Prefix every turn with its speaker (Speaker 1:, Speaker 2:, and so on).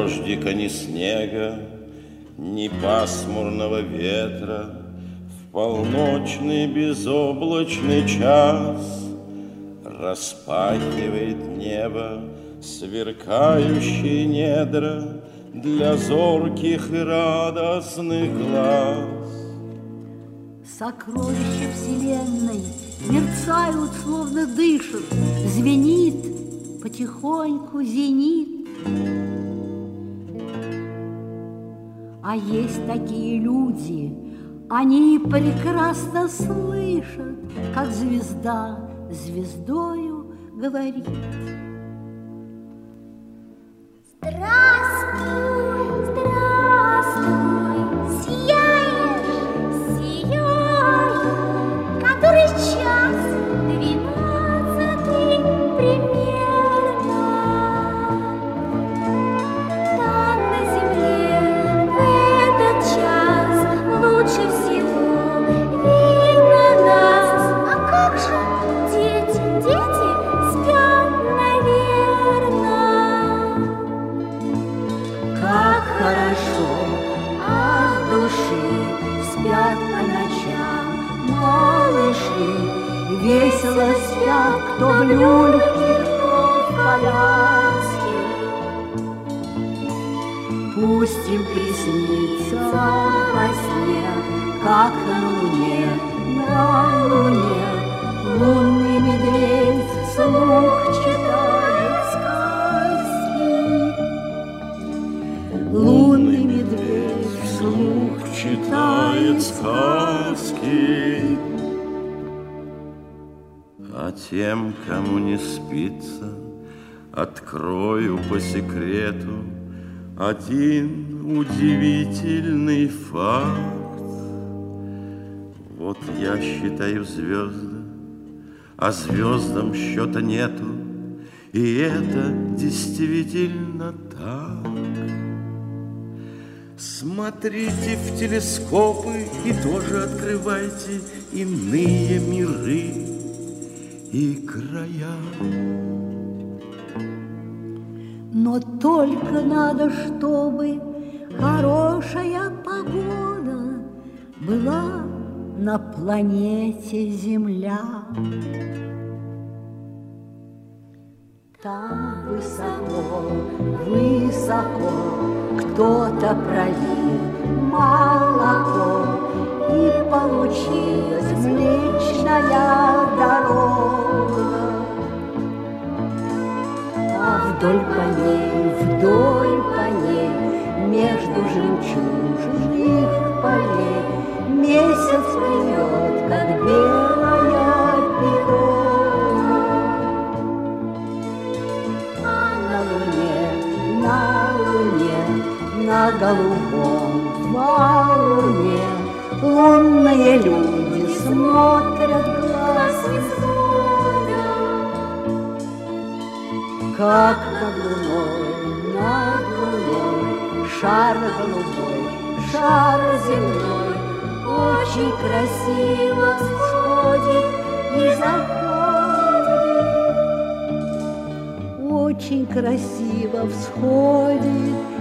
Speaker 1: дождика, ни снега, ни пасмурного ветра. В полночный безоблачный час распахивает небо сверкающие недра для зорких и радостных глаз.
Speaker 2: Сокровища вселенной мерцают, словно дышат, звенит потихоньку зенит. А есть такие люди, они прекрасно слышат, как звезда звездою говорит.
Speaker 3: Здравствуй, здравствуй, сияешь, сияю. Который час? 12-й примерно. Там на земле в этот час лучше всего видно нас. А как же дети? Дети спят, наверное.
Speaker 2: Как хорошо от души спят по ночам малыши, весело спят, кто в люльке, кто в коляске. Пусть им приснится во сне, как на луне, лунный медведь вслух читает сказки. Лунный медведь вслух читает сказки.
Speaker 1: А тем, кому не спится, открою по секрету один удивительный факт. Вот я считаю звезды, а звездам счета нету, и это действительно так. Смотрите в телескопы и тоже открывайте иные миры и края.
Speaker 2: Но только надо, чтобы хорошая погода была на планете Земля. Там высоко, высоко кто-то пролил молоко, и получилась Млечная дорога. А вдоль по ней, между жемчужных полей, месяц плывет, как белая пирога. А на Луне, на голубом валуне лунные люди смотрят глаз из года, как над луной шар голубой, шар земной очень красиво всходит и заходит, очень красиво всходит